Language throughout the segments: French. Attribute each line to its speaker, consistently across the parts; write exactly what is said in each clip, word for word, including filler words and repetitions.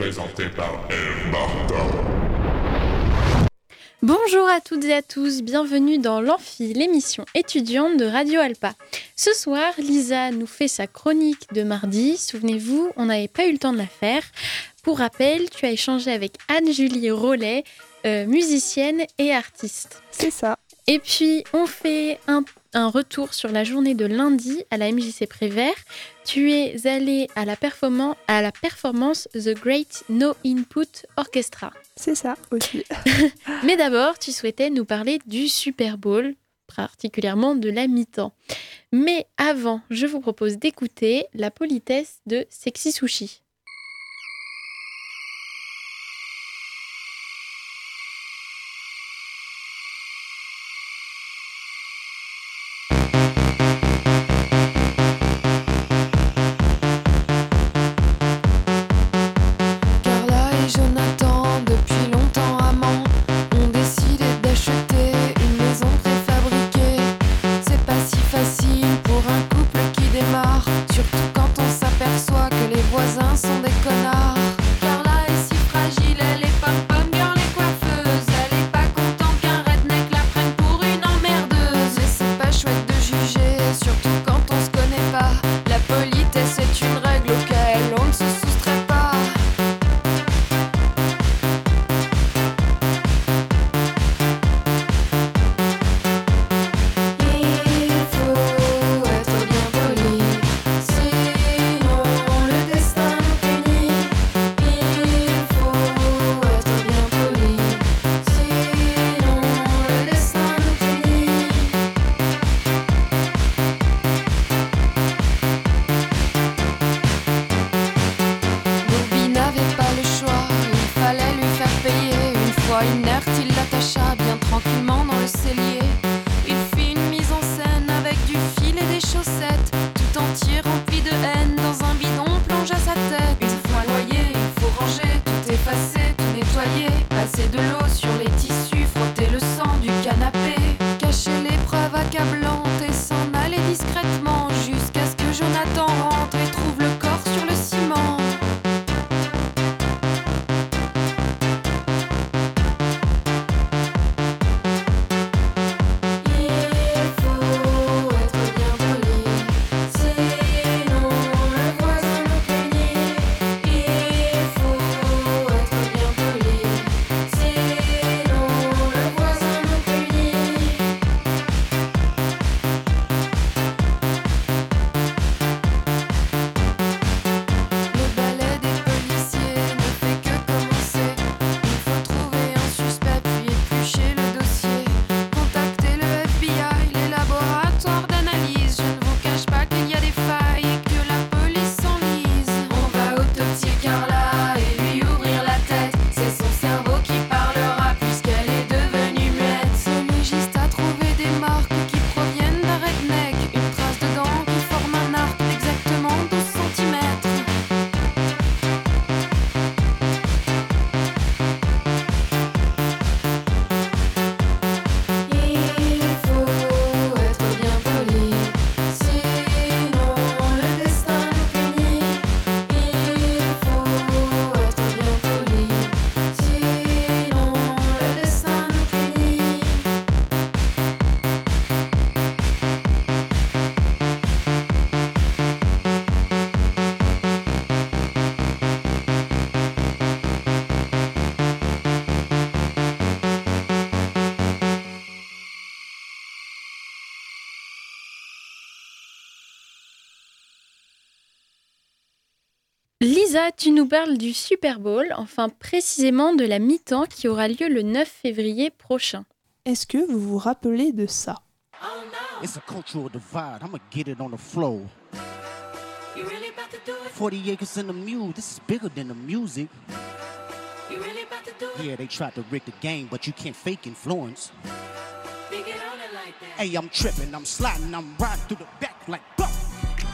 Speaker 1: présenté par El Martin.
Speaker 2: Bonjour à toutes et à tous, bienvenue dans l'Amphi, l'émission étudiante de Radio Alpa. Ce soir, Lisa nous fait sa chronique de mardi. Souvenez-vous, on n'avait pas eu le temps de la faire. Pour rappel, tu as échangé avec Anne-Julie Rollet, euh, musicienne et artiste.
Speaker 3: C'est ça.
Speaker 2: Et puis, on fait un, un retour sur la journée de lundi à la M J C Prévert. Tu es allée à la, performan- à la performance The Great No Input Orchestra.
Speaker 3: C'est ça aussi.
Speaker 2: Mais d'abord, tu souhaitais nous parler du Super Bowl, particulièrement de la mi-temps. Mais avant, je vous propose d'écouter La politesse de Sexy Sushi. Lisa, tu nous parles du Super Bowl, enfin précisément de la mi-temps qui aura lieu le neuf février prochain.
Speaker 3: Est-ce que vous vous rappelez de ça?
Speaker 4: It's a cultural divide. I'ma get it on the floor. You really about to do it? forty acres in the mule. This is bigger than the music. You really about to do it? Yeah, they tried to rig the game, but you can't fake influence. They get on it like that. Hey, I'm tripping, I'm sliding, I'm riding through the back like buck.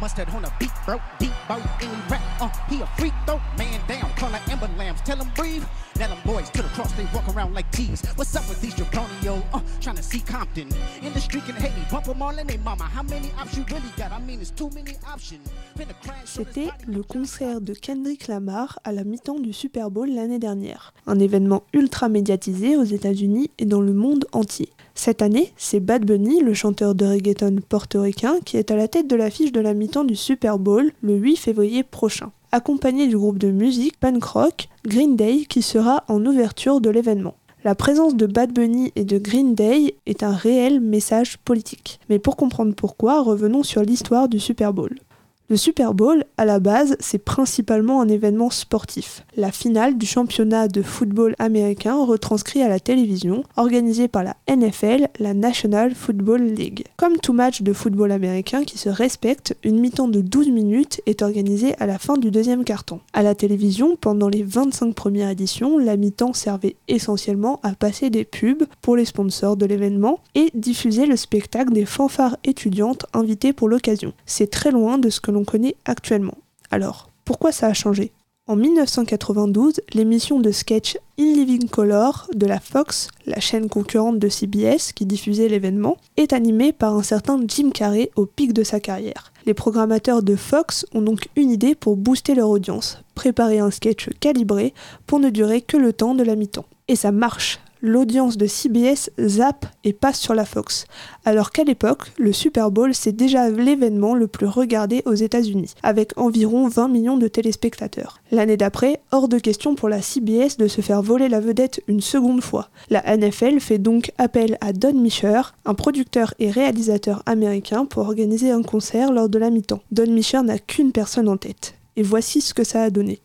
Speaker 4: Mustard on a beat, bro, deep boat, any rap, uh, he a freak though, man down, call like Ember Lambs, tell him breathe. Now them boys to the cross, they walk around like G's. What's up with these Jabroni, uh, trying to see Compton. In the street can hate me, bump them all in they mama. How many options you really got? I mean, it's too many options.
Speaker 3: C'était le concert de Kendrick Lamar à la mi-temps du Super Bowl l'année dernière. Un événement ultra médiatisé aux États-Unis et dans le monde entier. Cette année, c'est Bad Bunny, le chanteur de reggaeton portoricain, qui est à la tête de l'affiche de la mi-temps du Super Bowl le huit février prochain, accompagné du groupe de musique punk rock Green Day qui sera en ouverture de l'événement. La présence de Bad Bunny et de Green Day est un réel message politique. Mais pour comprendre pourquoi, revenons sur l'histoire du Super Bowl. Le Super Bowl, à la base, c'est principalement un événement sportif. La finale du championnat de football américain retranscrit à la télévision, organisée par la N F L, la National Football League. Comme tout match de football américain qui se respecte, une mi-temps de douze minutes est organisée à la fin du deuxième quart-temps. À la télévision, pendant les vingt-cinq premières éditions, la mi-temps servait essentiellement à passer des pubs pour les sponsors de l'événement et diffuser le spectacle des fanfares étudiantes invitées pour l'occasion. C'est très loin de ce que l'on connaît actuellement. Alors, pourquoi ça a changé ? En dix-neuf cent quatre-vingt-douze, l'émission de sketch In Living Color de la Fox, la chaîne concurrente de C B S qui diffusait l'événement, est animée par un certain Jim Carrey au pic de sa carrière. Les programmateurs de Fox ont donc une idée pour booster leur audience, préparer un sketch calibré pour ne durer que le temps de la mi-temps. Et ça marche. L'audience de C B S zappe et passe sur la Fox, alors qu'à l'époque, le Super Bowl c'est déjà l'événement le plus regardé aux États-Unis, avec environ vingt millions de téléspectateurs. L'année d'après, hors de question pour la C B S de se faire voler la vedette une seconde fois. La N F L fait donc appel à Don Mischer, un producteur et réalisateur américain, pour organiser un concert lors de la mi-temps. Don Mischer n'a qu'une personne en tête, et voici ce que ça a donné.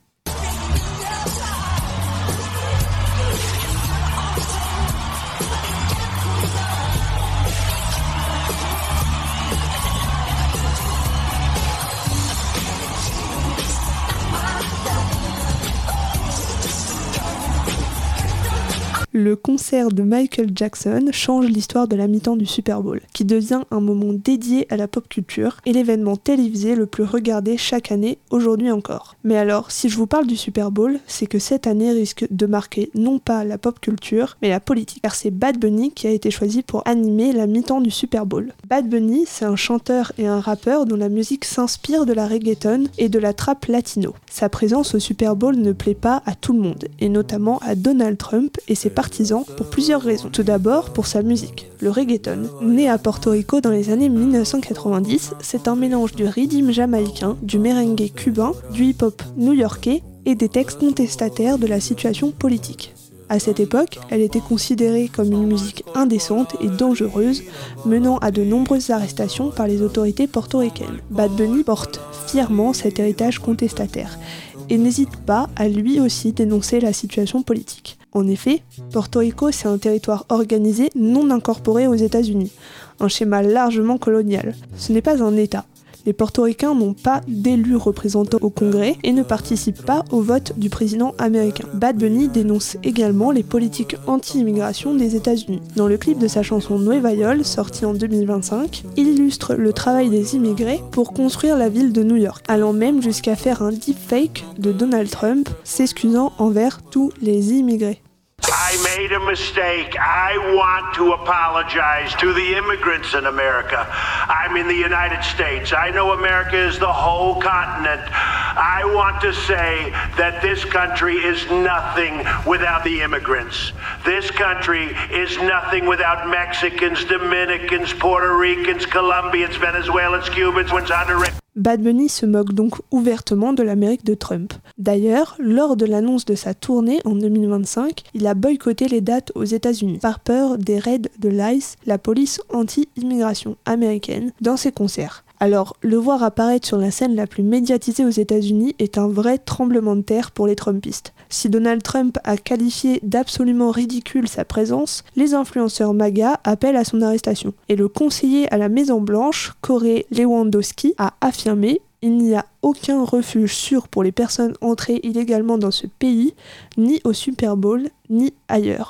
Speaker 3: Le concert de Michael Jackson change l'histoire de la mi-temps du Super Bowl, qui devient un moment dédié à la pop culture et l'événement télévisé le plus regardé chaque année, aujourd'hui encore. Mais alors, si je vous parle du Super Bowl, c'est que cette année risque de marquer non pas la pop culture, mais la politique, car c'est Bad Bunny qui a été choisi pour animer la mi-temps du Super Bowl. Bad Bunny, c'est un chanteur et un rappeur dont la musique s'inspire de la reggaeton et de la trap latino. Sa présence au Super Bowl ne plaît pas à tout le monde, et notamment à Donald Trump et ses partisans pour plusieurs raisons. Tout d'abord, pour sa musique, le reggaeton. Né à Porto Rico dans les années dix-neuf cent quatre-vingt-dix, c'est un mélange du rhythm jamaïcain, du merengue cubain, du hip-hop new-yorkais et des textes contestataires de la situation politique. À cette époque, elle était considérée comme une musique indécente et dangereuse, menant à de nombreuses arrestations par les autorités portoricaines. Bad Bunny porte fièrement cet héritage contestataire et n'hésite pas à lui aussi dénoncer la situation politique. En effet, Porto Rico, c'est un territoire organisé non incorporé aux États-Unis, un schéma largement colonial. Ce n'est pas un État. Les portoricains n'ont pas d'élus représentants au Congrès et ne participent pas au vote du président américain. Bad Bunny dénonce également les politiques anti-immigration des États-Unis. Dans le clip de sa chanson Nueva York, sorti en deux mille vingt-cinq, il illustre le travail des immigrés pour construire la ville de New York, allant même jusqu'à faire un deepfake de Donald Trump, s'excusant envers tous les immigrés.
Speaker 5: I made a mistake. I want to apologize to the immigrants in America. I'm in the United States. I know America is the whole continent. I want to say that this country is nothing without the immigrants. This country is nothing without Mexicans, Dominicans, Puerto Ricans, Colombians, Venezuelans, Cubans, Honduras.
Speaker 3: Bad Bunny se moque donc ouvertement de l'Amérique de Trump. D'ailleurs, lors de l'annonce de sa tournée en deux mille vingt-cinq, il a boycotté les dates aux États-Unis par peur des raids de l'I C E, la police anti-immigration américaine, dans ses concerts. Alors, le voir apparaître sur la scène la plus médiatisée aux États-Unis est un vrai tremblement de terre pour les Trumpistes. Si Donald Trump a qualifié d'absolument ridicule sa présence, les influenceurs MAGA appellent à son arrestation. Et le conseiller à la Maison-Blanche, Corey Lewandowski, a affirmé « Il n'y a aucun refuge sûr pour les personnes entrées illégalement dans ce pays, ni au Super Bowl, ni ailleurs.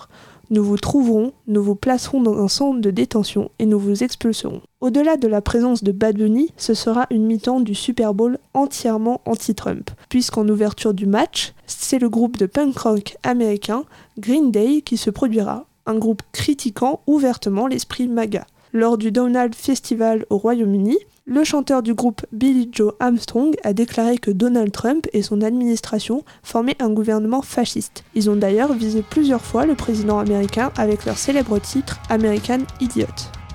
Speaker 3: Nous vous trouverons, nous vous placerons dans un centre de détention et nous vous expulserons. Au-delà de la présence de Bad Bunny, ce sera une mi-temps du Super Bowl entièrement anti-Trump, puisqu'en ouverture du match, c'est le groupe de punk rock américain Green Day qui se produira, un groupe critiquant ouvertement l'esprit MAGA. Lors du Donald Festival au Royaume-Uni, le chanteur du groupe Billy Joe Armstrong a déclaré que Donald Trump et son administration formaient un gouvernement fasciste. Ils ont d'ailleurs visé plusieurs fois le président américain avec leur célèbre titre American Idiot.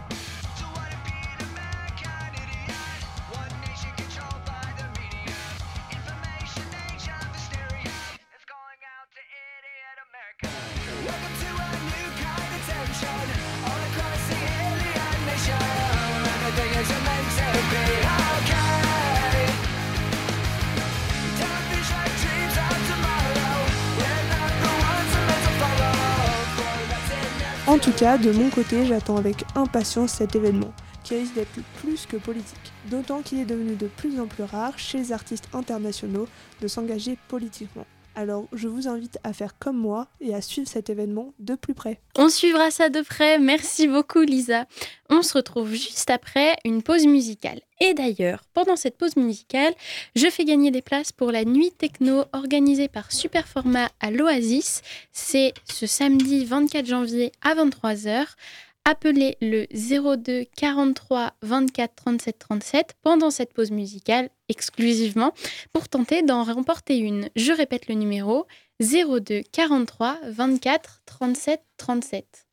Speaker 3: En tout cas, de mon côté, j'attends avec impatience cet événement, qui risque d'être plus que politique, d'autant qu'il est devenu de plus en plus rare chez les artistes internationaux de s'engager politiquement. Alors je vous invite à faire comme moi et à suivre cet événement de plus près.
Speaker 2: On suivra ça de près, merci beaucoup Lisa. On se retrouve juste après une pause musicale. Et d'ailleurs, pendant cette pause musicale, je fais gagner des places pour la nuit techno organisée par Superformat à l'Oasis. C'est ce samedi vingt-quatre janvier à vingt-trois heures. Appelez le zéro deux quarante-trois vingt-quatre trente-sept trente-sept pendant cette pause musicale exclusivement pour tenter d'en remporter une. Je répète le numéro zéro deux quarante-trois vingt-quatre trente-sept trente-sept.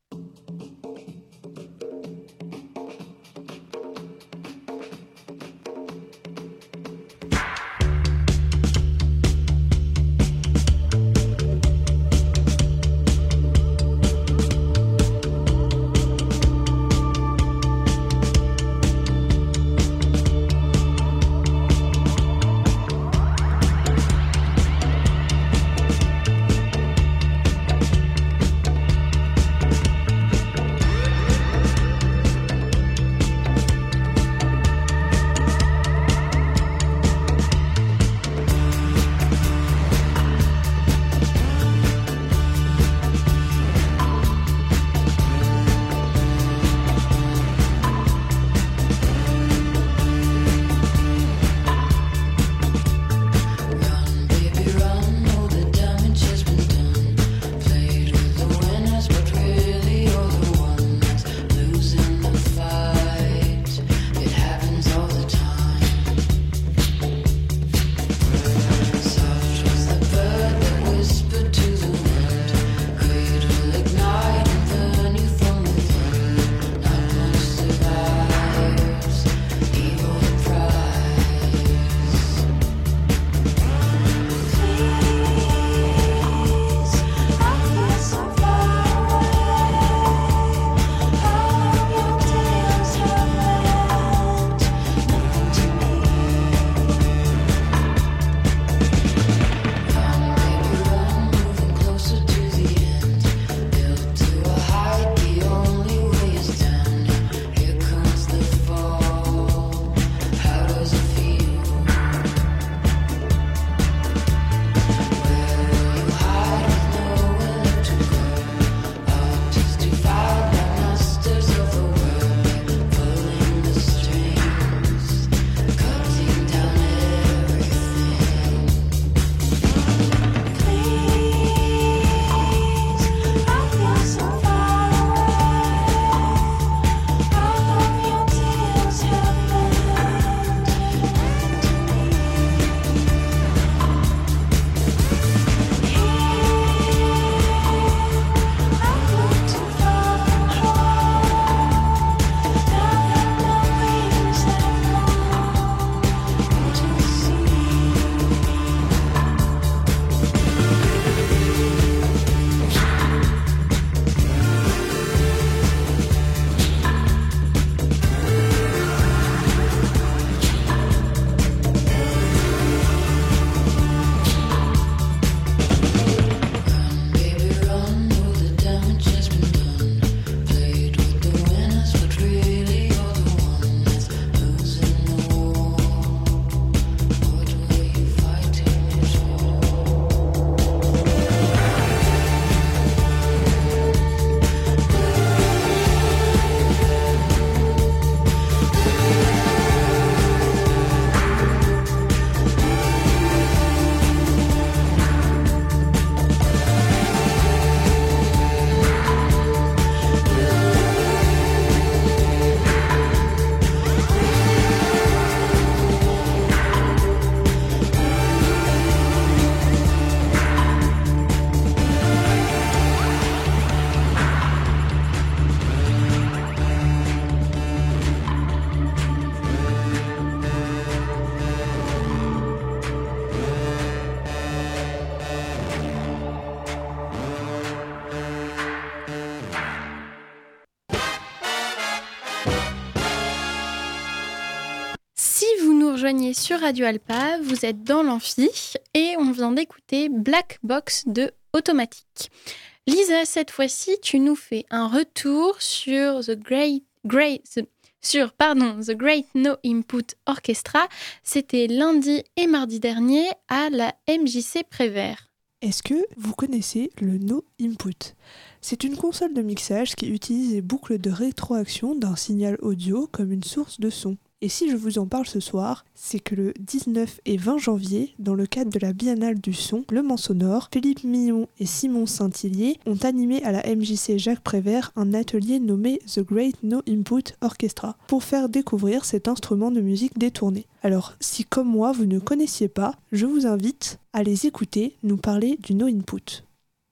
Speaker 2: rejoignez sur Radio Alpa, vous êtes dans l'amphi et on vient d'écouter Black Box de Automatique. Lisa, cette fois-ci, tu nous fais un retour sur The Great, Great, the, sur, pardon, The Great No Input Orchestra. C'était lundi et mardi dernier à la M J C Prévert.
Speaker 3: Est-ce que vous connaissez le No Input ? C'est une console de mixage qui utilise les boucles de rétroaction d'un signal audio comme une source de son. Et si je vous en parle ce soir, c'est que le dix-neuf et vingt janvier, dans le cadre de la Biennale du son, Le Mans Sonore, Philippe Millon et Simon Saint-Hillier ont animé à la M J C Jacques Prévert un atelier nommé The Great No Input Orchestra pour faire découvrir cet instrument de musique détourné. Alors, si comme moi vous ne connaissiez pas, je vous invite à les écouter nous parler du No Input.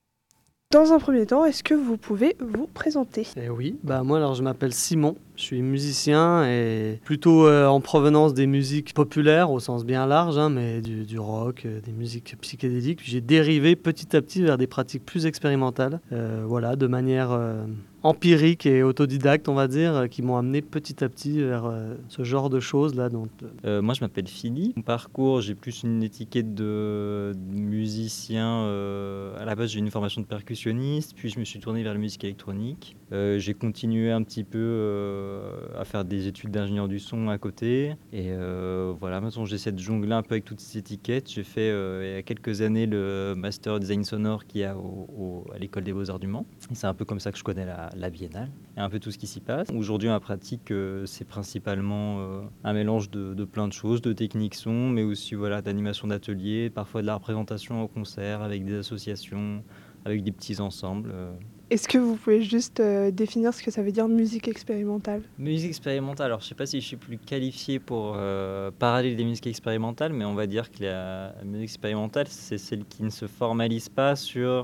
Speaker 3: Dans un premier temps, est-ce que vous pouvez vous présenter ?
Speaker 6: Eh oui, bah moi alors je m'appelle Simon, je suis musicien et plutôt euh, en provenance des musiques populaires au sens bien large, hein, mais du, du rock, euh, des musiques psychédéliques. J'ai dérivé petit à petit vers des pratiques plus expérimentales, euh, voilà, de manière euh, empirique et autodidacte, on va dire, euh, qui m'ont amené petit à petit vers euh, ce genre de choses là. Donc,
Speaker 7: euh, moi je m'appelle Philippe. Mon parcours, j'ai plus une étiquette de, de musicien. Euh, à la base, j'ai une formation de percussionniste, puis je me suis tourné vers la musique électronique. Euh, j'ai continué un petit peu euh, à faire des études d'ingénieur du son à côté. Et euh, voilà, maintenant j'essaie de jongler un peu avec toutes ces étiquettes. J'ai fait euh, il y a quelques années le master design sonore qu'il y a au, au, à l'école des Beaux-Arts du Mans. Et c'est un peu comme ça que je connais la, la Biennale et un peu tout ce qui s'y passe. Aujourd'hui, ma pratique, euh, c'est principalement euh, un mélange de, de plein de choses, de techniques son, mais aussi voilà, d'animation d'atelier, parfois de la représentation au concert avec des associations, avec des petits ensembles. Euh.
Speaker 3: Est-ce que vous pouvez juste euh, définir ce que ça veut dire musique expérimentale ?
Speaker 7: Musique expérimentale, alors je ne sais pas si je suis plus qualifié pour euh, parler des musiques expérimentales, mais on va dire que la, la musique expérimentale, c'est celle qui ne se formalise pas sur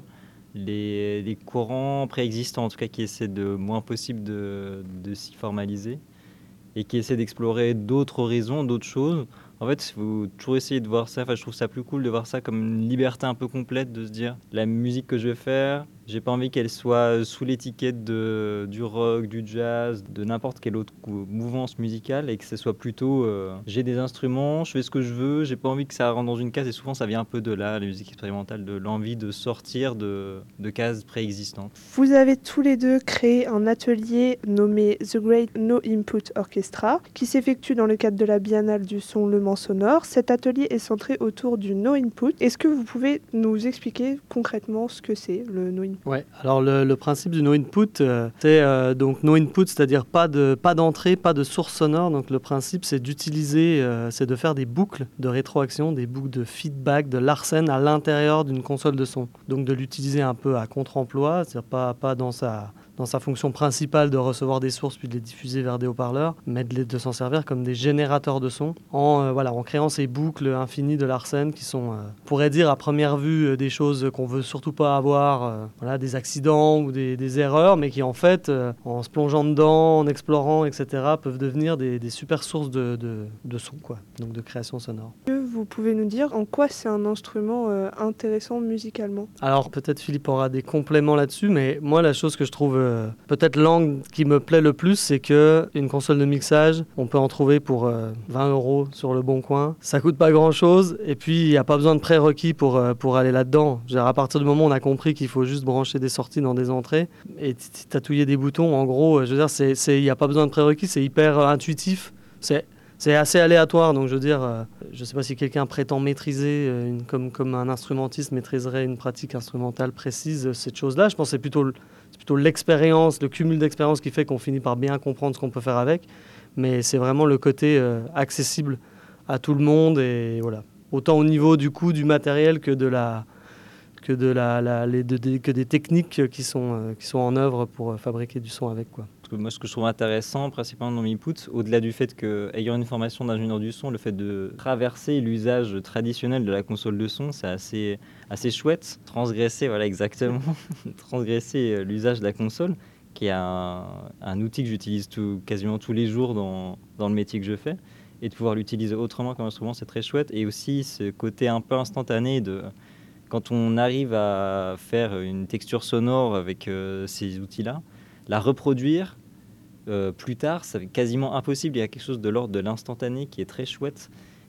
Speaker 7: les, les courants préexistants, en tout cas qui essaient de moins possible de, de s'y formaliser et qui essaient d'explorer d'autres horizons, d'autres choses. En fait, il faut toujours essayer de voir ça, enfin, je trouve ça plus cool de voir ça comme une liberté un peu complète, de se dire la musique que je vais faire, j'ai pas envie qu'elle soit sous l'étiquette de, du rock, du jazz, de n'importe quelle autre mouvance musicale et que ce soit plutôt euh, j'ai des instruments, je fais ce que je veux, j'ai pas envie que ça rentre dans une case et souvent ça vient un peu de là, la musique expérimentale, de l'envie de sortir de, de cases préexistantes.
Speaker 3: Vous avez tous les deux créé un atelier nommé The Great No Input Orchestra qui s'effectue dans le cadre de la Biennale du son Le Mans Sonore. Cet atelier est centré autour du No Input. Est-ce que vous pouvez nous expliquer concrètement ce que c'est le No Input ?
Speaker 6: Ouais, alors le, le principe du no input, euh, c'est euh, donc no input, c'est-à-dire pas de pas d'entrée, pas de source sonore. Donc le principe, c'est d'utiliser, euh, c'est de faire des boucles de rétroaction, des boucles de feedback, de Larsen à l'intérieur d'une console de son. Donc de l'utiliser un peu à contre-emploi, c'est-à-dire pas pas dans sa dans sa fonction principale de recevoir des sources puis de les diffuser vers des haut-parleurs, mais de, les, de s'en servir comme des générateurs de son en, euh, voilà, en créant ces boucles infinies de Larsen qui sont, euh, on pourrait dire à première vue, euh, des choses qu'on veut surtout pas avoir, euh, voilà, des accidents ou des, des erreurs, mais qui en fait, euh, en se plongeant dedans, en explorant, et cetera, peuvent devenir des, des super sources de, de, de son, quoi, donc de création sonore.
Speaker 3: Est-ce que vous pouvez nous dire en quoi c'est un instrument euh, intéressant musicalement ?
Speaker 6: Alors peut-être Philippe aura des compléments là-dessus, mais moi la chose que je trouve Euh, peut-être l'angle qui me plaît le plus, c'est qu'une console de mixage, on peut en trouver pour euh, vingt euros sur le Bon Coin. Ça coûte pas grand-chose et puis il n'y a pas besoin de prérequis pour, euh, pour aller là-dedans. Genre, à partir du moment où on a compris qu'il faut juste brancher des sorties dans des entrées et t- tatouiller des boutons, en gros, je veux dire, c'est, c'est, il n'y a pas besoin de prérequis, c'est hyper euh, intuitif. C'est C'est assez aléatoire, donc je veux dire, euh, je ne sais pas si quelqu'un prétend maîtriser, euh, une, comme, comme un instrumentiste maîtriserait une pratique instrumentale précise, euh, cette chose-là. Je pense que c'est plutôt, c'est plutôt l'expérience, le cumul d'expérience qui fait qu'on finit par bien comprendre ce qu'on peut faire avec. Mais c'est vraiment le côté euh, accessible à tout le monde, et voilà. Autant au niveau du coût du matériel que, de la, que, de la, la, les, de, de, que des techniques qui sont, euh, qui sont en œuvre pour fabriquer du son avec, quoi.
Speaker 7: Moi, ce que je trouve intéressant, principalement dans l'input, au-delà du fait qu'ayant une formation d'ingénieur du son, le fait de traverser l'usage traditionnel de la console de son, c'est assez, assez chouette. Transgresser, voilà, exactement, transgresser l'usage de la console, qui est un, un outil que j'utilise tout, quasiment tous les jours dans, dans le métier que je fais, et de pouvoir l'utiliser autrement comme instrument, c'est très chouette. Et aussi ce côté un peu instantané de... Quand on arrive à faire une texture sonore avec euh, ces outils-là, la reproduire, Euh, plus tard, c'est quasiment impossible. Il y a quelque chose de l'ordre de l'instantané qui est très chouette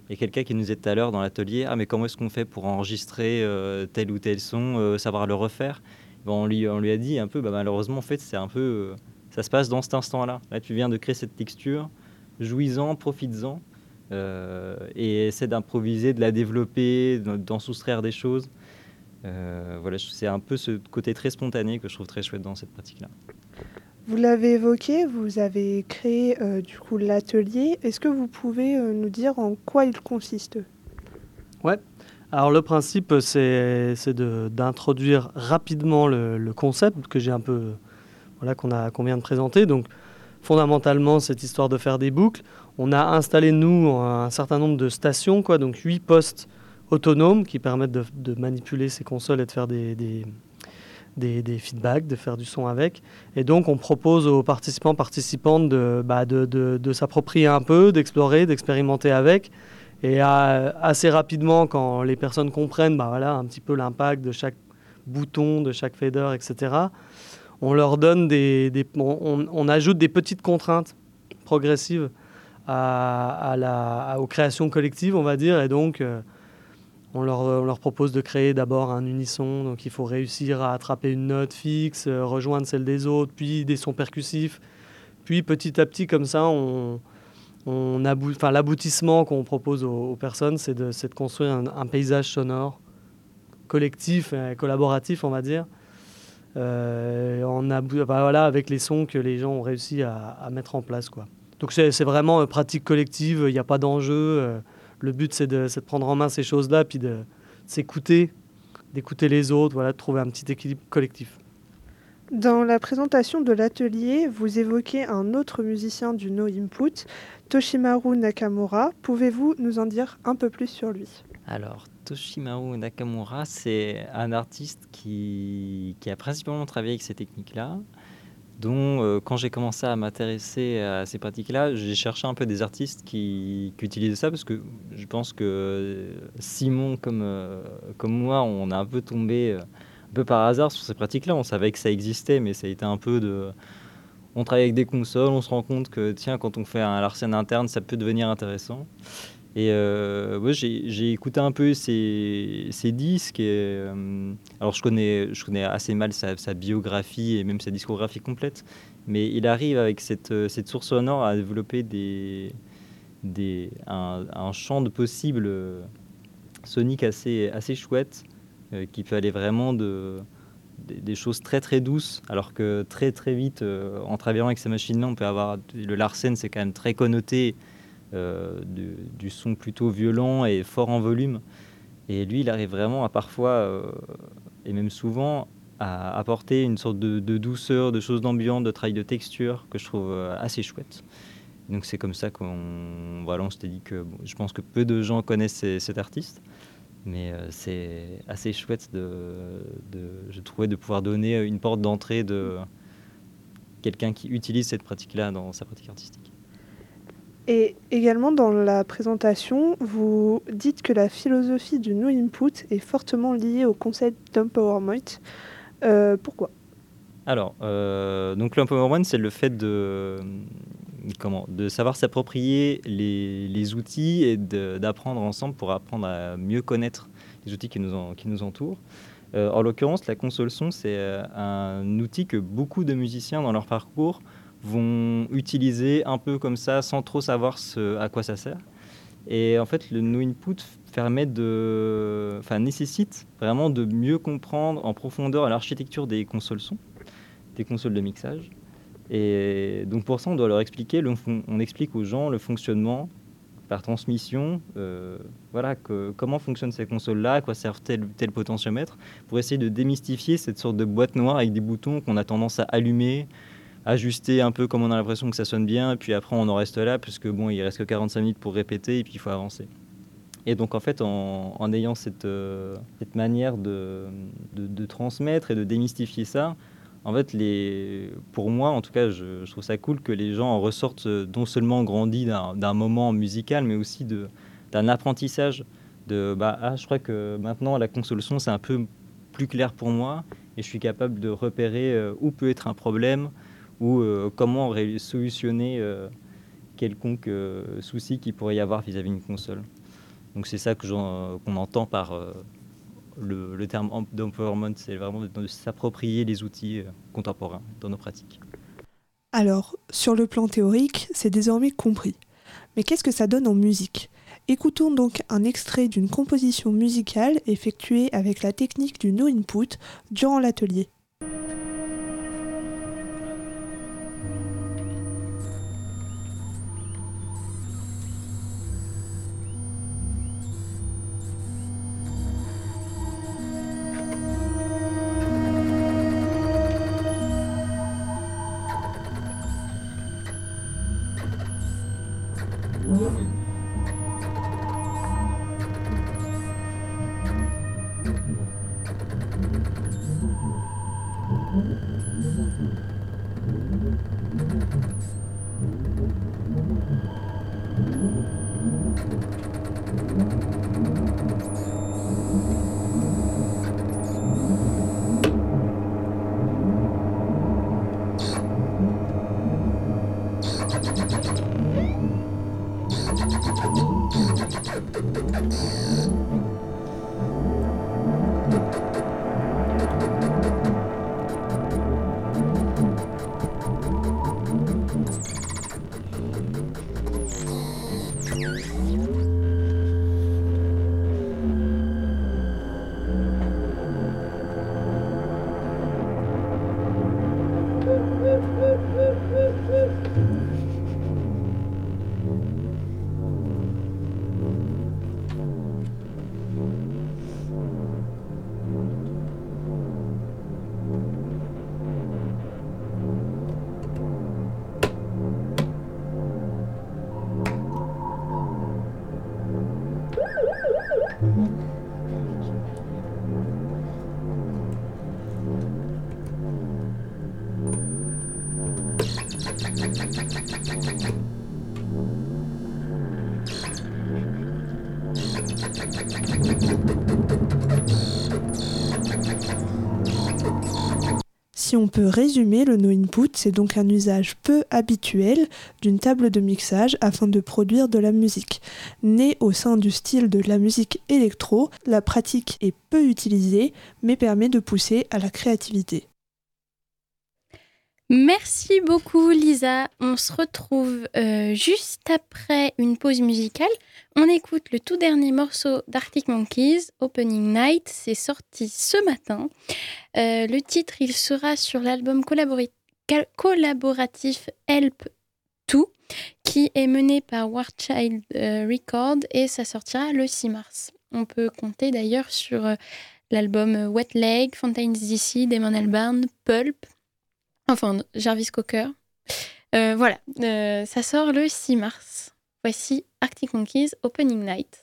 Speaker 7: Il y a quelqu'un qui nous disait tout à l'heure dans l'atelier, ah mais comment est-ce qu'on fait pour enregistrer euh, tel ou tel son, euh, savoir le refaire. Bon, on, lui, on lui a dit un peu, bah, malheureusement en fait c'est un peu, euh, ça se passe dans cet instant-là. Là tu viens de créer cette texture, jouis-en, profites-en, euh, et essaie d'improviser, de la développer, d'en soustraire des choses. Euh, voilà, c'est un peu ce côté très spontané que je trouve très chouette dans cette pratique-là.
Speaker 3: Vous l'avez évoqué, vous avez créé euh, du coup l'atelier. Est-ce que vous pouvez euh, nous dire en quoi il consiste ?
Speaker 6: Ouais. Alors le principe, c'est, c'est de, d'introduire rapidement le, le concept que j'ai un peu, voilà, qu'on a, qu'on vient de présenter. Donc fondamentalement, cette histoire de faire des boucles. On a installé nous un certain nombre de stations, quoi, donc huit postes autonomes qui permettent de, de manipuler ces consoles et de faire des, des, des, des feedbacks, de faire du son avec. Et donc, on propose aux participants, participantes de, bah, de, de, de s'approprier un peu, d'explorer, d'expérimenter avec. Et à, assez rapidement, quand les personnes comprennent bah, voilà, un petit peu l'impact de chaque bouton, de chaque fader, et cetera, on leur donne des... des on, on ajoute des petites contraintes progressives à, à la, à, aux créations collectives, on va dire. Et donc... Euh, On leur, on leur propose de créer d'abord un unisson, donc il faut réussir à attraper une note fixe, euh, rejoindre celle des autres, puis des sons percussifs. Puis petit à petit, comme ça, on, on abou- enfin, l'aboutissement qu'on propose aux, aux personnes, c'est de, c'est de construire un, un paysage sonore collectif, et collaboratif, on va dire, euh, en abou- enfin, voilà, avec les sons que les gens ont réussi à, à mettre en place, quoi. Donc c'est, c'est vraiment une pratique collective, il n'y a pas d'enjeu. Euh, Le but, c'est de, c'est de prendre en main ces choses-là, puis de, de s'écouter, d'écouter les autres, voilà, de trouver un petit équilibre collectif.
Speaker 3: Dans la présentation de l'atelier, vous évoquez un autre musicien du No Input, Toshimaru Nakamura. Pouvez-vous nous en dire un peu plus sur lui ?
Speaker 7: Alors, Toshimaru Nakamura, c'est un artiste qui, qui a principalement travaillé avec ces techniques-là, dont euh, quand j'ai commencé à m'intéresser à ces pratiques-là, j'ai cherché un peu des artistes qui, qui utilisaient ça, parce que je pense que Simon, comme, euh, comme moi, on a un peu tombé euh, un peu par hasard sur ces pratiques-là. On savait que ça existait, mais ça a été un peu de... On travaille avec des consoles, on se rend compte que, tiens, quand on fait un Larsen interne, ça peut devenir intéressant. Et euh, ouais, j'ai, j'ai écouté un peu ses, ses disques. Et, euh, alors, je connais, je connais assez mal sa, sa biographie et même sa discographie complète. Mais il arrive avec cette, cette source sonore à développer des, des, un, un champ de possibles soniques assez, assez chouette, euh, qui peut aller vraiment de, des, des choses très très douces. Alors que très très vite, euh, en travaillant avec ces machines-là, on peut avoir... Le Larsen, c'est quand même très connoté. Euh, du, du son plutôt violent et fort en volume. Et lui, il arrive vraiment à parfois, euh, et même souvent, à apporter une sorte de, de douceur, de choses d'ambiance, de travail de texture que je trouve euh, assez chouette. Donc c'est comme ça qu'on, voilà, on s'était dit que bon, je pense que peu de gens connaissent ces, cet artiste, mais euh, c'est assez chouette de, de, je trouvais, de pouvoir donner une porte d'entrée de quelqu'un qui utilise cette pratique-là dans sa pratique artistique.
Speaker 3: Et également dans la présentation, vous dites que la philosophie du No Input est fortement liée au concept d'empowerment. Euh, pourquoi ?
Speaker 7: Alors, euh, donc l'empowerment, c'est le fait de, comment, de savoir s'approprier les, les outils et de, d'apprendre ensemble pour apprendre à mieux connaître les outils qui nous, en, qui nous entourent. Euh, en l'occurrence, la console son, c'est un outil que beaucoup de musiciens dans leur parcours vont utiliser un peu comme ça, sans trop savoir ce, à quoi ça sert. Et en fait, le No Input permet de, enfin, nécessite vraiment de mieux comprendre en profondeur l'architecture des consoles son, des consoles de mixage. Et donc pour ça, on doit leur expliquer, le, on explique aux gens le fonctionnement par transmission, euh, voilà, que, comment fonctionnent ces consoles-là, à quoi servent tel tel potentiomètre, pour essayer de démystifier cette sorte de boîte noire avec des boutons qu'on a tendance à allumer, ajuster un peu comme on a l'impression que ça sonne bien, et puis après on en reste là, parce que bon, il reste que quarante-cinq minutes pour répéter, et puis il faut avancer. Et donc en fait, en, en ayant cette, euh, cette manière de, de, de transmettre et de démystifier ça, en fait, les, pour moi, en tout cas, je, je trouve ça cool que les gens en ressortent non seulement grandis d'un, d'un moment musical, mais aussi de, d'un apprentissage. De, bah, ah, je crois que maintenant, la console son, c'est un peu plus clair pour moi, et je suis capable de repérer euh, où peut être un problème, ou euh, comment ré- solutionner euh, quelconque euh, souci qu'il pourrait y avoir vis-à-vis d'une console. Donc c'est ça que j'en, qu'on entend par euh, le, le terme d'empowerment, c'est vraiment de, de s'approprier les outils euh, contemporains dans nos pratiques.
Speaker 3: Alors, sur le plan théorique, c'est désormais compris. Mais qu'est-ce que ça donne en musique ? Écoutons donc un extrait d'une composition musicale effectuée avec la technique du no input durant l'atelier. Si on peut résumer, le no input, c'est donc un usage peu habituel d'une table de mixage afin de produire de la musique. Née au sein du style de la musique électro, la pratique est peu utilisée, mais permet de pousser à la créativité.
Speaker 2: Merci beaucoup Lisa, on se retrouve euh, juste après une pause musicale. On écoute le tout dernier morceau d'Arctic Monkeys, Opening Night, c'est sorti ce matin. Euh, le titre, il sera sur l'album collabori- collaboratif Help deux, qui est mené par Warchild euh, Records et ça sortira le six mars. On peut compter d'ailleurs sur euh, l'album Wet Leg, Fontaine's D C, Damon Albarn, Pulp, enfin Jarvis Cocker. Euh, voilà, euh, ça sort le six mars. Voici Arctic Monkeys, Opening Night.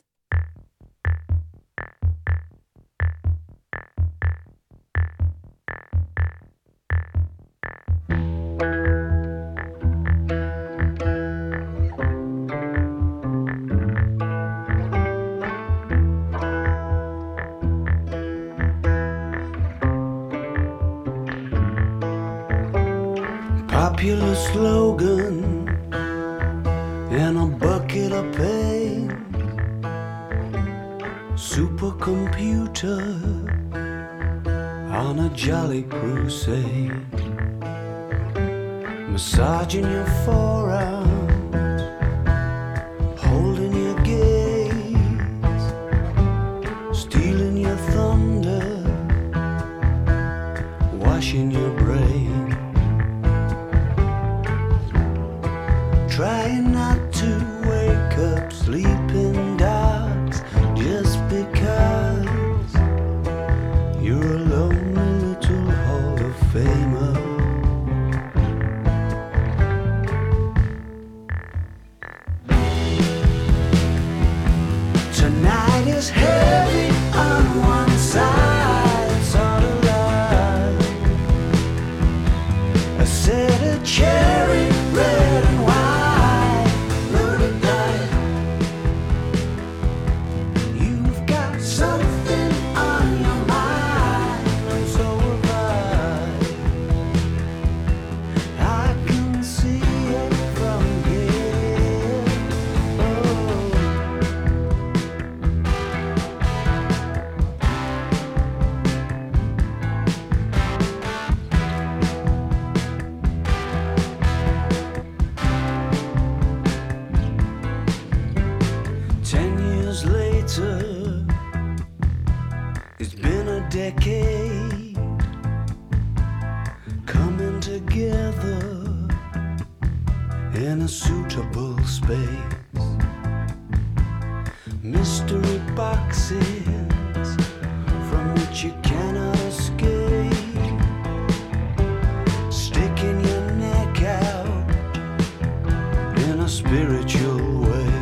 Speaker 8: Popular slogan and a bucket of pain. Supercomputer on a jolly crusade. Massaging your forearms, holding your gaze, stealing your thunder, washing your brain. Trying not to wake up sleeping dogs just because you're a lonely little Hall of Famer. Tonight is heavy on one side, sort of like a set of cherry red and white. decade coming together in a suitable space. Mystery boxes from which you cannot escape. Sticking your neck out in a spiritual way.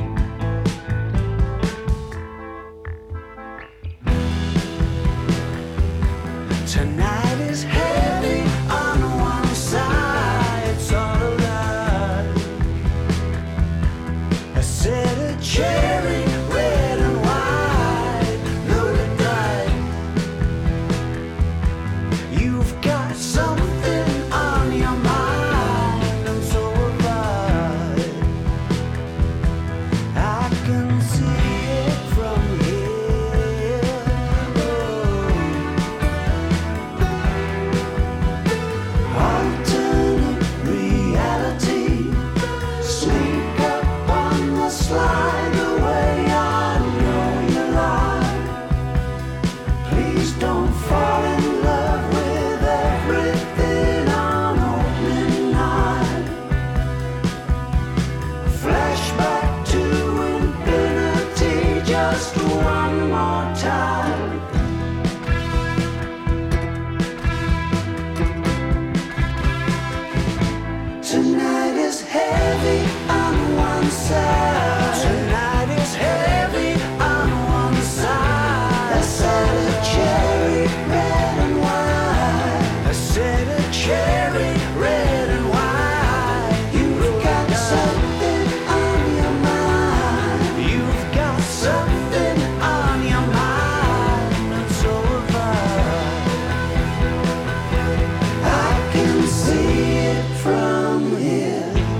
Speaker 8: Tonight is heavy on one side, it's all alive. I said a cherry, red and white, loaded bright. You've got something on your mind, and so have I. I can see it from here. Oh. Alternate reality, sneak up on the slide the way I know you lie. Please don't fall in love with everything on opening night. Flashback to infinity, just one more time. Tonight is heavy on one side. Tonight is heavy on one side. I said a cherry, red and white. I said a cherry, red and white. You've got something on your mind. You've got something on your mind, and so have I. I can see it from here.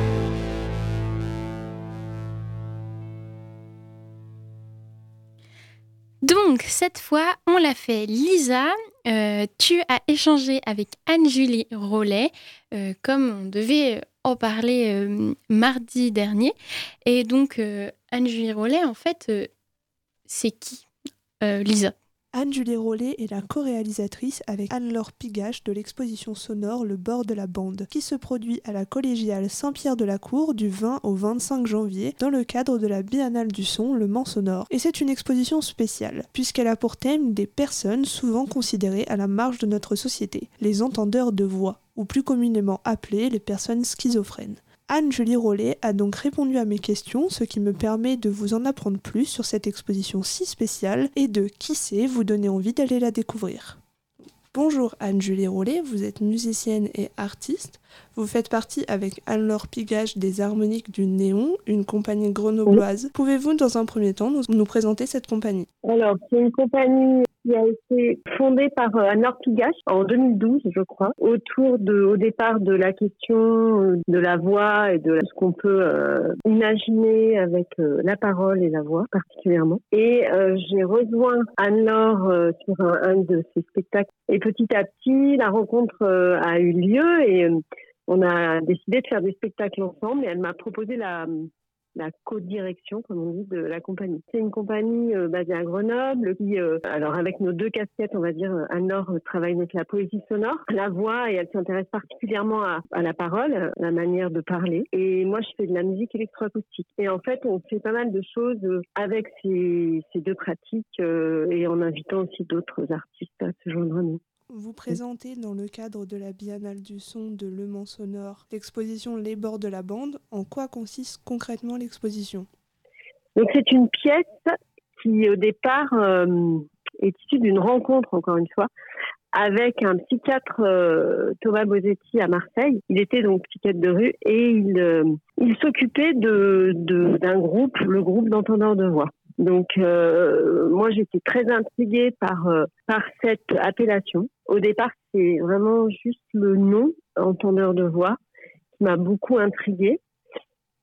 Speaker 2: Donc, cette fois, on l'a fait. Lisa, euh, tu as échangé avec Anne-Julie Rollet, euh, comme on devait en parler euh, mardi dernier. Et donc, euh, Anne-Julie Rollet, en fait, euh, c'est qui, euh, Lisa ?
Speaker 3: Anne-Julie Rollet est la co-réalisatrice avec Anne-Laure Pigache de l'exposition sonore Le bord de la bande, qui se produit à la collégiale Saint-Pierre-de-la-Cour du vingt au vingt-cinq janvier dans le cadre de la Biennale du son Le Mans sonore. Et c'est une exposition spéciale, puisqu'elle a pour thème des personnes souvent considérées à la marge de notre société, les entendeurs de voix, ou plus communément appelées les personnes schizophrènes. Anne-Julie Rollet a donc répondu à mes questions, ce qui me permet de vous en apprendre plus sur cette exposition si spéciale et de, qui sait, vous donner envie d'aller la découvrir. Bonjour Anne-Julie Rollet, vous êtes musicienne et artiste. Vous faites partie avec Anne-Laure Pigache des Harmoniques du Néon, une compagnie grenobloise. Oui. Pouvez-vous dans un premier temps nous, nous présenter cette compagnie ?
Speaker 9: Alors, c'est une compagnie qui a été fondée par euh, Anne-Laure Pigache en deux mille douze, je crois, autour de, au départ de la question de la voix et de ce qu'on peut euh, imaginer avec euh, la parole et la voix particulièrement. Et euh, j'ai rejoint Anne-Laure euh, sur un, un de ses spectacles. Et petit à petit, la rencontre euh, a eu lieu et euh, on a décidé de faire des spectacles ensemble et elle m'a proposé la, la co-direction, comme on dit, de la compagnie. C'est une compagnie euh, basée à Grenoble qui, euh, alors avec nos deux casquettes, on va dire, Anne-Laure travaille avec la poésie sonore, la voix, et elle s'intéresse particulièrement à, à la parole, à la manière de parler. Et moi, je fais de la musique électroacoustique. Et en fait, on fait pas mal de choses avec ces, ces deux pratiques euh, et en invitant aussi d'autres artistes à se joindre à nous.
Speaker 3: Vous présentez dans le cadre de la Biennale du son de Le Mans sonore l'exposition Les bords de la bande. En quoi consiste concrètement l'exposition ?
Speaker 9: Donc c'est une pièce qui au départ euh, est issue d'une rencontre, encore une fois, avec un psychiatre euh, Thomas Bosetti à Marseille. Il était donc psychiatre de rue et il, euh, il s'occupait de, de, d'un groupe, le groupe d'entendeurs de voix. Donc euh, moi j'étais très intriguée par euh, par cette appellation. Au départ c'est vraiment juste le nom entendeur de voix qui m'a beaucoup intriguée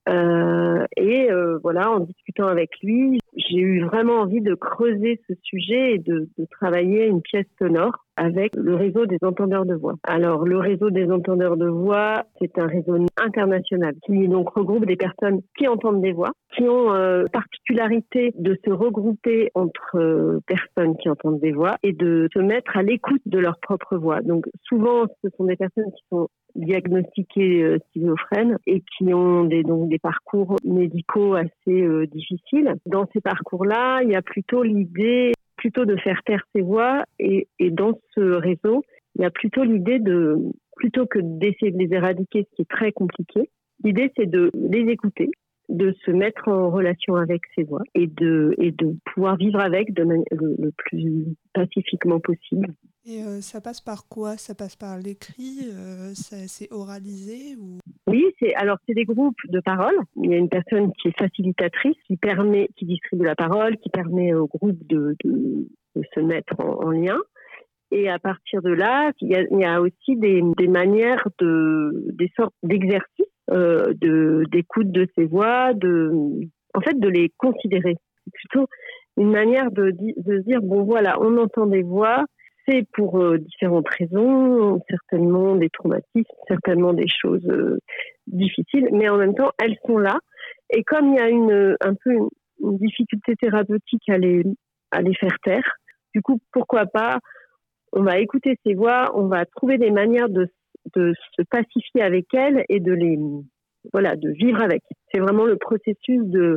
Speaker 9: Euh, et euh, voilà, en discutant avec lui, j'ai eu vraiment envie de creuser ce sujet et de, de travailler une pièce sonore avec le réseau des entendeurs de voix. Alors, le réseau des entendeurs de voix, c'est un réseau international qui donc regroupe des personnes qui entendent des voix, qui ont euh, particularité de se regrouper entre euh, personnes qui entendent des voix et de se mettre à l'écoute de leur propre voix. Donc, souvent, ce sont des personnes qui sont diagnostiqués euh, schizophrènes et qui ont des, donc, des parcours médicaux assez euh, difficiles. Dans ces parcours-là, il y a plutôt l'idée plutôt de faire taire ces voix et, et dans ce réseau, il y a plutôt l'idée de, plutôt que d'essayer de les éradiquer, ce qui est très compliqué, l'idée c'est de les écouter, de se mettre en relation avec ces voix et de, et de pouvoir vivre avec de mani- le, le plus pacifiquement possible.
Speaker 3: Et euh, ça passe par quoi? Ça passe par l'écrit, euh, ça, c'est oralisé ou...
Speaker 9: Oui, c'est alors c'est des groupes de parole. Il y a une personne qui est facilitatrice, qui permet, qui distribue la parole, qui permet au groupe de, de, de se mettre en, en lien. Et à partir de là, il y a, il y a aussi des, des manières de, des sortes d'exercices euh, de d'écoute de ces voix, de, en fait, de les considérer. C'est plutôt une manière de, de se dire bon voilà, on entend des voix. C'est pour euh, différentes raisons, certainement des traumatismes, certainement des choses euh, difficiles, mais en même temps, elles sont là. Et comme il y a une, un peu une, une difficulté thérapeutique à les, à les faire taire, du coup, pourquoi pas, on va écouter ces voix, on va trouver des manières de, de se pacifier avec elles et de les, voilà, de vivre avec. C'est vraiment le processus de,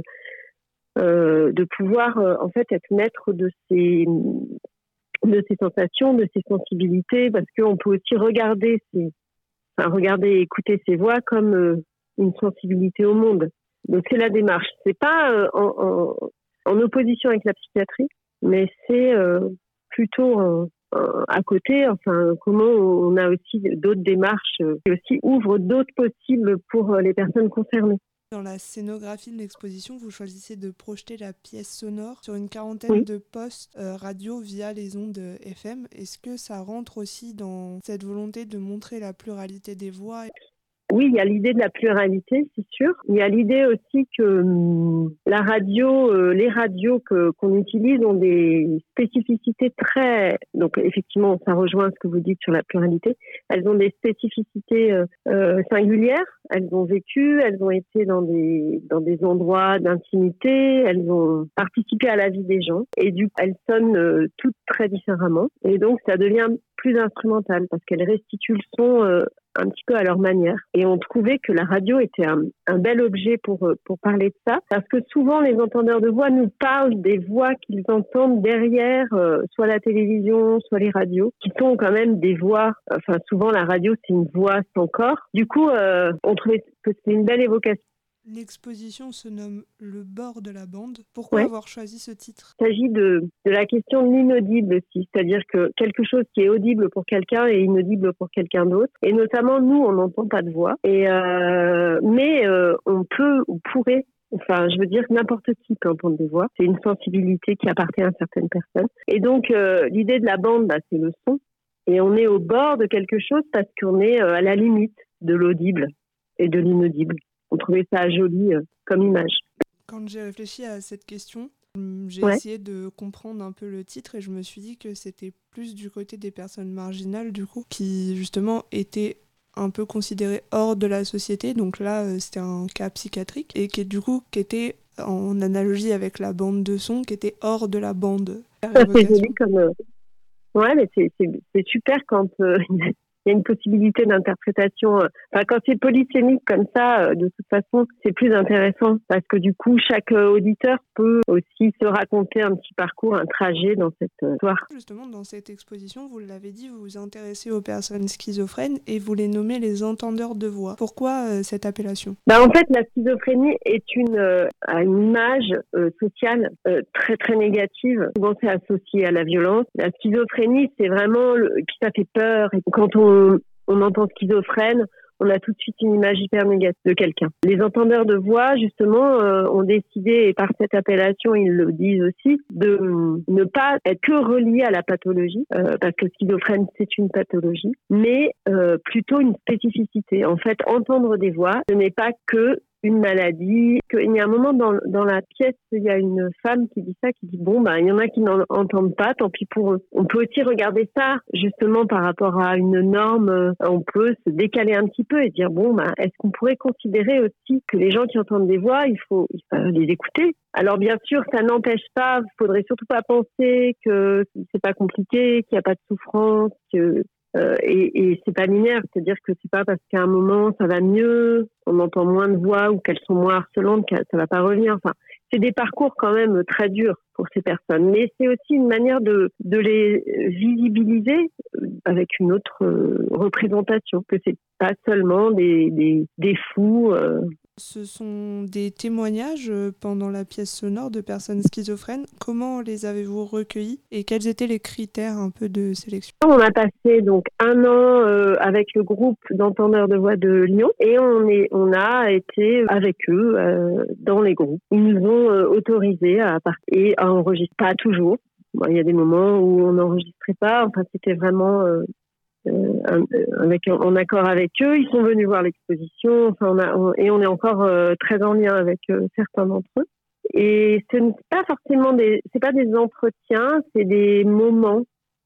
Speaker 9: euh, de pouvoir, euh, en fait, être maître de ces... de ses sensations, de ses sensibilités, parce qu'on peut aussi regarder, ses, enfin, regarder et écouter ses voix comme euh, une sensibilité au monde. Donc c'est la démarche. C'est pas euh, en, en, en opposition avec la psychiatrie, mais c'est euh, plutôt euh, euh, à côté. Enfin, comment on a aussi d'autres démarches euh, qui aussi ouvrent d'autres possibles pour euh, les personnes concernées.
Speaker 3: Dans la scénographie de l'exposition, vous choisissez de projeter la pièce sonore sur une quarantaine
Speaker 9: Oui.
Speaker 3: de postes euh, radio via les ondes F M. Est-ce que ça rentre aussi dans cette volonté de montrer la pluralité des voix?
Speaker 9: Oui, il y a l'idée de la pluralité, c'est sûr. Il y a l'idée aussi que hum, la radio, euh, les radios que, qu'on utilise ont des spécificités très... Donc effectivement, ça rejoint ce que vous dites sur la pluralité. Elles ont des spécificités euh, euh, singulières. Elles ont vécu, elles ont été dans des, dans des endroits d'intimité, elles ont participé à la vie des gens. Et du coup, elles sonnent euh, toutes très différemment. Et donc, ça devient plus instrumental parce qu'elles restituent le son euh, un petit peu à leur manière. Et on trouvait que la radio était un, un bel objet pour, pour parler de ça, parce que souvent les entendeurs de voix nous parlent des voix qu'ils entendent derrière, euh, soit la télévision, soit les radios, qui sont quand même des voix, enfin souvent la radio c'est une voix sans corps. Du coup, euh, on trouvait que c'était une belle évocation.
Speaker 3: L'exposition se nomme Le bord de la bande. Pourquoi
Speaker 9: Ouais.
Speaker 3: avoir choisi ce titre?
Speaker 9: Il s'agit de, de la question de l'inaudible aussi, c'est-à-dire que quelque chose qui est audible pour quelqu'un est inaudible pour quelqu'un d'autre. Et notamment, nous, on n'entend pas de voix. Et euh, mais euh, on peut ou pourrait, enfin, je veux dire, n'importe qui peut entendre des voix. C'est une sensibilité qui appartient à certaines personnes. Et donc, euh, l'idée de la bande, bah, c'est le son. Et on est au bord de quelque chose parce qu'on est euh, à la limite de l'audible et de l'inaudible. On trouvait ça joli euh, comme image.
Speaker 3: Quand j'ai réfléchi à cette question, j'ai
Speaker 9: Ouais.
Speaker 3: essayé de comprendre un peu le titre et je me suis dit que c'était plus du côté des personnes marginales, du coup, qui justement étaient un peu considérées hors de la société. Donc là, euh, c'était un cas psychiatrique et qui, du coup, qui était en analogie avec la bande de son, qui était hors de la bande.
Speaker 9: Ça, c'est joli comme... euh, Ouais, mais c'est, c'est, c'est super quand euh, il y a une possibilité d'interprétation. euh, Enfin, quand c'est polysémique comme ça, euh, de toute façon, c'est plus intéressant parce que du coup, chaque euh, auditeur peut aussi se raconter un petit parcours, un trajet dans cette euh, histoire.
Speaker 3: Justement, dans cette exposition, vous l'avez dit, vous vous intéressez aux personnes schizophrènes et vous les nommez les entendeurs de voix. Pourquoi euh, cette appellation?
Speaker 9: Bah, en fait, la schizophrénie est une, euh, à une image euh, sociale euh, très très négative. Souvent, c'est associé à la violence. La schizophrénie, c'est vraiment, le, puis ça fait peur. Et quand on, on entend schizophrène, on a tout de suite une image hyper négative de quelqu'un. Les entendeurs de voix, justement, euh, ont décidé, et par cette appellation, ils le disent aussi, de ne pas être que reliés à la pathologie, euh, parce que schizophrène, c'est une pathologie, mais euh, plutôt une spécificité. En fait, entendre des voix, ce n'est pas que une maladie. Il y a un moment dans, dans la pièce, il y a une femme qui dit ça, qui dit bon, bah, il y en a qui n'en entendent pas, tant pis pour eux. On peut aussi regarder ça, justement, par rapport à une norme. On peut se décaler un petit peu et dire bon, bah, est-ce qu'on pourrait considérer aussi que les gens qui entendent des voix, il faut, il faut les écouter? Alors bien sûr, ça n'empêche pas, il faudrait surtout pas penser que c'est pas compliqué, qu'il n'y a pas de souffrance, que Euh, et, et c'est pas linéaire, c'est-à-dire que c'est pas parce qu'à un moment ça va mieux, on entend moins de voix ou qu'elles sont moins harcelantes que ça va pas revenir. Enfin, c'est des parcours quand même très durs pour ces personnes, mais c'est aussi une manière de, de les visibiliser avec une autre euh, représentation, que c'est pas seulement des, des, des fous. Euh,
Speaker 3: Ce sont des témoignages pendant la pièce sonore de personnes schizophrènes. Comment les avez-vous recueillis et quels étaient les critères un peu de sélection?
Speaker 9: On a passé donc un an euh, avec le groupe d'entendeurs de voix de Lyon et on est on a été avec eux euh, dans les groupes. Ils nous ont euh, autorisés à partir à enregistrer, pas toujours. Bon, il y a des moments où on n'enregistrait pas. Enfin, c'était vraiment euh, Euh, avec, en accord avec eux. Ils sont venus voir l'exposition, enfin, on a, on, et on est encore euh, très en lien avec euh, certains d'entre eux. Et ce n'est pas forcément des, c'est pas des entretiens, c'est des moments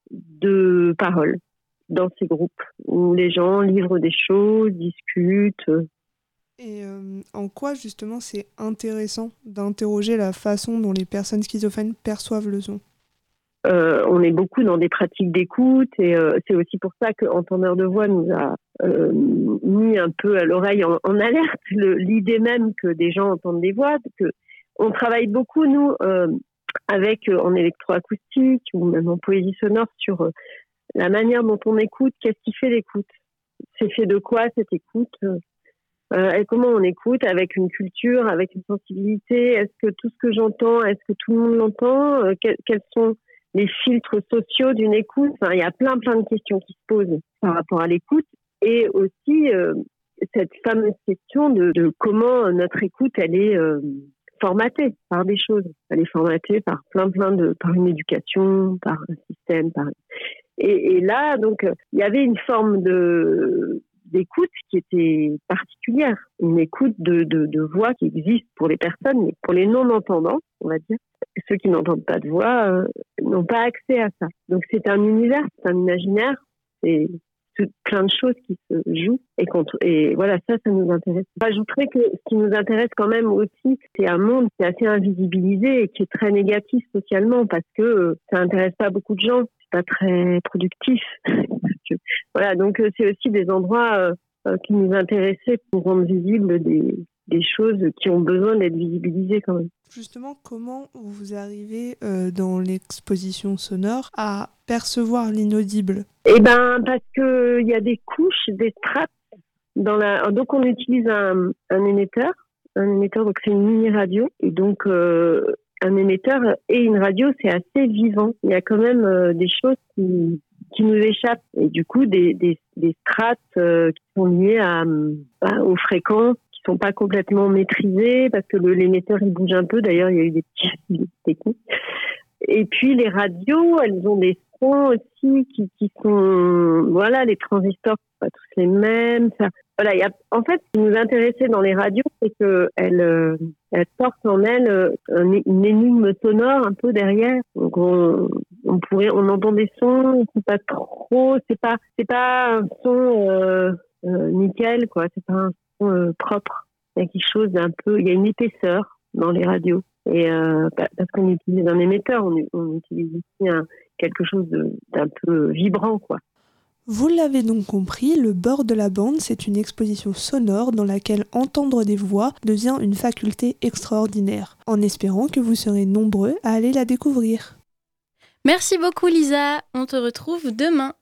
Speaker 9: de parole dans ces groupes où les gens livrent des choses, discutent.
Speaker 3: Et euh, en quoi justement c'est intéressant d'interroger la façon dont les personnes schizophrènes perçoivent le son?
Speaker 9: Euh, on est beaucoup dans des pratiques d'écoute et euh, c'est aussi pour ça que Entendeur de voix nous a euh, mis un peu à l'oreille en, en alerte le, l'idée même que des gens entendent des voix. Que on travaille beaucoup nous euh, avec euh, en électroacoustique ou même en poésie sonore sur euh, la manière dont on écoute. Qu'est-ce qui fait l'écoute? C'est fait de quoi cette écoute? Euh, et comment on écoute, avec une culture, avec une sensibilité? Est-ce que tout ce que j'entends, est-ce que tout le monde l'entend? euh, que, Quels sont les filtres sociaux d'une écoute? Enfin, il y a plein plein de questions qui se posent par rapport à l'écoute et aussi euh, cette fameuse question de, de comment notre écoute elle est euh, formatée par des choses. Elle est formatée par plein plein de par une éducation, par un système, par et, et là donc il y avait une forme de d'écoute qui était particulière, une écoute de, de, de voix qui existe pour les personnes, mais pour les non-entendants, on va dire, ceux qui n'entendent pas de voix euh, n'ont pas accès à ça. Donc c'est un univers, c'est un imaginaire, c'est, c'est plein de choses qui se jouent et, contre, et voilà, ça, ça nous intéresse. J'ajouterais que ce qui nous intéresse quand même aussi, c'est un monde qui est assez invisibilisé et qui est très négatif socialement parce que euh, ça intéresse pas beaucoup de gens, c'est pas très productif. Voilà, donc euh, c'est aussi des endroits euh, euh, qui nous intéressaient pour rendre visibles des, des choses qui ont besoin d'être visibilisées quand même.
Speaker 3: Justement, comment vous arrivez euh, dans l'exposition sonore à percevoir l'inaudible?
Speaker 9: Eh ben, parce que il y a des couches, des strates dans la. Donc, on utilise un, un émetteur, un émetteur. Donc, c'est une mini radio, et donc euh, un émetteur et une radio, c'est assez vivant. Il y a quand même euh, des choses qui qui nous échappent et du coup des des, des strates euh, qui sont liées à, à aux fréquences qui sont pas complètement maîtrisées parce que le, l'émetteur il bouge un peu. D'ailleurs, il y a eu des petits techniques. Et puis les radios, elles ont des sons aussi qui qui sont voilà, les transistors sont pas tous les mêmes. Ça, voilà, il y a en fait ce qui nous intéressait dans les radios, c'est que elles euh, elles portent en elles un, une énigme sonore un peu derrière. Donc on on pourrait on entend des sons qui pas trop, c'est pas c'est pas un son euh, euh, nickel quoi, c'est pas un son euh, propre. Il y a quelque chose d'un peu, il y a une épaisseur dans les radios. Et euh, parce qu'on utilise un émetteur, on, on utilise aussi un, quelque chose de, d'un peu vibrant, quoi.
Speaker 3: Vous l'avez donc compris, le bord de la bande, c'est une exposition sonore dans laquelle entendre des voix devient une faculté extraordinaire, en espérant que vous serez nombreux à aller la découvrir.
Speaker 2: Merci beaucoup Lisa, on te retrouve demain.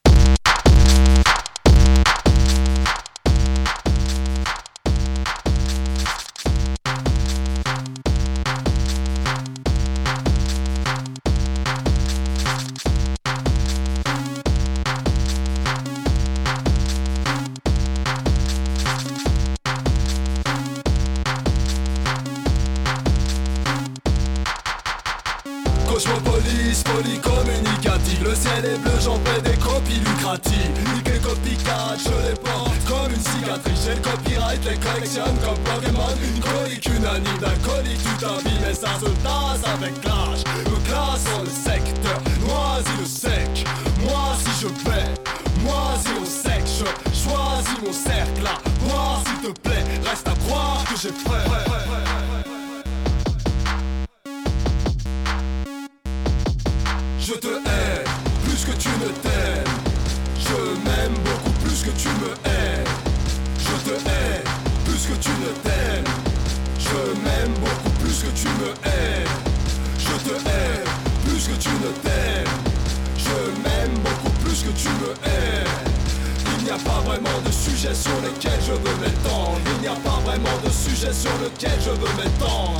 Speaker 10: Cosmopolis, polycommunicative. Le ciel est bleu, j'en fais des copies lucratives. Nique les copycats, je les porte comme une cigarette. cicatrices. J'ai le copyright, les collectionne comme Pokémon. Une chronique unanime d'alcoolique, tu t'habilles mais ça se tasse avec clash. Me classe dans le secteur, noisi le sec. Moi si je vais, moisi au sec. Je choisis mon cercle là. Moi s'il te plaît, reste à croire que j'ai prêt. Je te hais plus que tu ne t'aimes. Je m'aime beaucoup plus que tu me hais. Je te hais plus que tu ne t'aimes. Je m'aime beaucoup plus que tu me hais. Je te hais plus que tu ne t'aimes. Je m'aime beaucoup plus que tu me hais. Il n'y a pas vraiment de sujet sur lequel je veux m'étendre. Il n'y a pas vraiment de sujet sur lequel je veux m'étendre.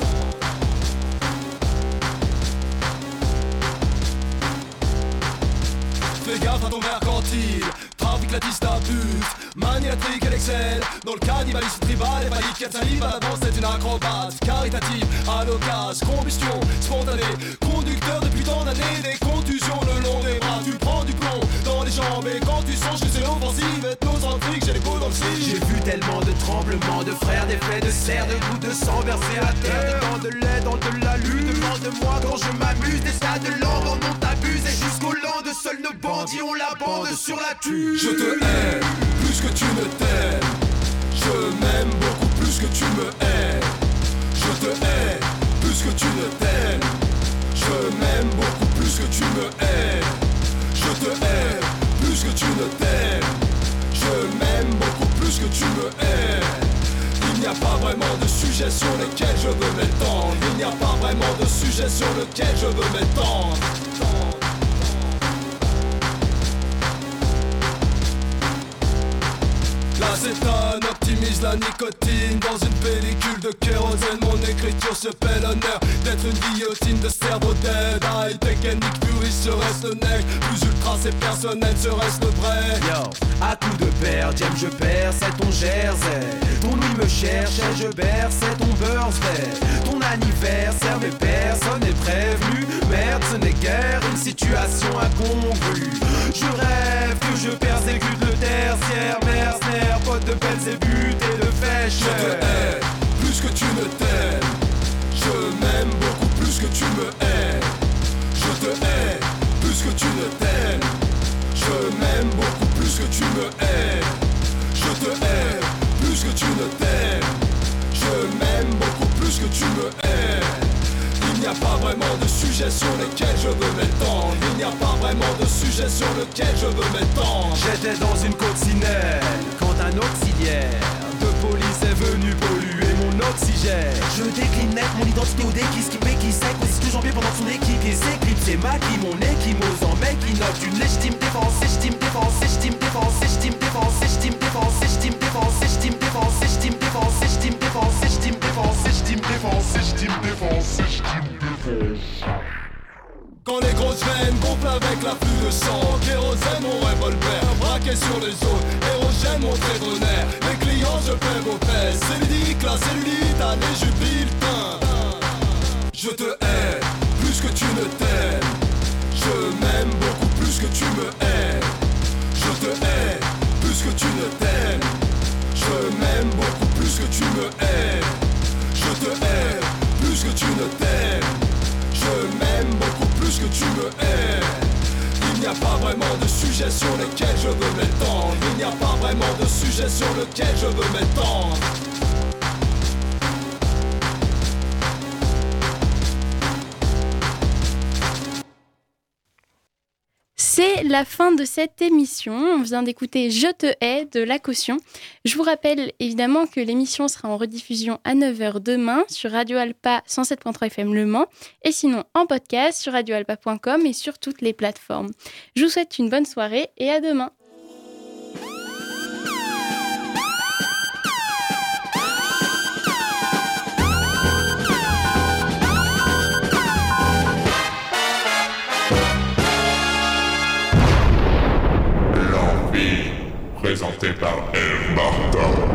Speaker 10: Fais gaffe à ton mercantile, trafic la tisse d'abus. Maniatrique, elle excelle dans le cannibalisme tribal. Et valide qu'elle salive à la danse, c'est une acrobate caritative, à l'occasion, combustion spontanée. Conducteur depuis tant d'années, des contusions le long des bras. Tu prends du plomb dans les jambes et quand tu songes que c'est l'offensive ethnocentrique, j'ai les coups dans le slip.
Speaker 11: J'ai vu tellement de tremblements, de frères, d'effets de serre, de gouttes de sang versées à terre, dedans de lait, dans de la lune. Demande-moi quand je m'amuse, des tas de langues en ont abusé jusqu'au land. Seuls nos bandits ont la bande sur la tue.
Speaker 10: Je te hais plus que tu ne t'aimes. Je m'aime beaucoup plus que tu me hais. Je te hais plus que tu ne t'aimes. Je m'aime beaucoup plus que tu me hais. Je te hais plus que tu ne t'aimes. Je m'aime beaucoup plus que tu me hais. Il n'y a pas vraiment de sujet sur lequel je veux m'étendre. Il n'y a pas vraiment de sujet sur lequel je veux m'étendre. L'acétone optimise la nicotine dans une pellicule de kérosène. Mon écriture se paie l'honneur d'être une guillotine de cerveau dead. High technique puriste, serait-ce le nec. Plus ultra c'est personnel, serait-ce le vrai.
Speaker 11: Yo, à coup de paire, James je perds, c'est ton jersey. Ton nuit me cherche et je berce, c'est ton birthday. Ton anniversaire, mais personne n'est prévenu. Merde, ce n'est guère une situation incongrue. Je rêve que je persécute le tertiaire, mercenaire, pote de Belzébuth et de Fèche.
Speaker 10: Je te hais plus que tu ne t'aimes. Je m'aime beaucoup plus que tu me hais. Je te hais plus que tu ne t'aimes. Je m'aime beaucoup plus que tu me hais. Je te hais plus que tu ne t'aimes. Je m'aime beaucoup plus que tu me hais. Il n'y a pas vraiment de sujet sur lequel je veux m'étendre. Il n'y a pas vraiment de sujet sur lequel je veux m'étendre.
Speaker 11: J'étais dans une coccinelle quand un auxiliaire de police est venu polluer mon oxygène. Je décline net mon identité au déquis, qui paie, qui sait, aussi que j'en vais pendant son équipe. Et s'éclipse, c'est ma qui mon échymose en mec qui note une légitime défense, légitime défense, légitime défense, légitime défense, légitime défense, légitime défense, légitime défense, légitime défense, légitime défense, légitime défense, légitime défense, légitime défense, légitime défense.
Speaker 10: Quand les grosses veines gonflent avec l'afflux de sang, kérosène mon revolver, braqué sur les autres, érogène mon trédonnaire. Les clients je fais vos fesses, cellulite, la cellulite, allez jubile, pain. Je te hais plus que tu ne t'aimes. Je m'aime beaucoup plus que tu me hais. Je te hais plus que tu ne t'aimes. Je m'aime beaucoup plus que tu me hais. Je te hais plus que tu ne t'aimes. Je m'aime beaucoup plus que tu me hais. Il n'y a pas vraiment de sujet sur lequel je veux m'étendre. Il n'y a pas vraiment de sujet sur lequel je veux m'étendre.
Speaker 2: C'est la fin de cette émission. On vient d'écouter Je te hais de La Caution. Je vous rappelle évidemment que l'émission sera en rediffusion à neuf heures demain sur Radio Alpa cent sept virgule trois F M Le Mans et sinon en podcast sur radio alpa point com et sur toutes les plateformes. Je vous souhaite une bonne soirée et à demain.
Speaker 1: Présenté par F. Martin.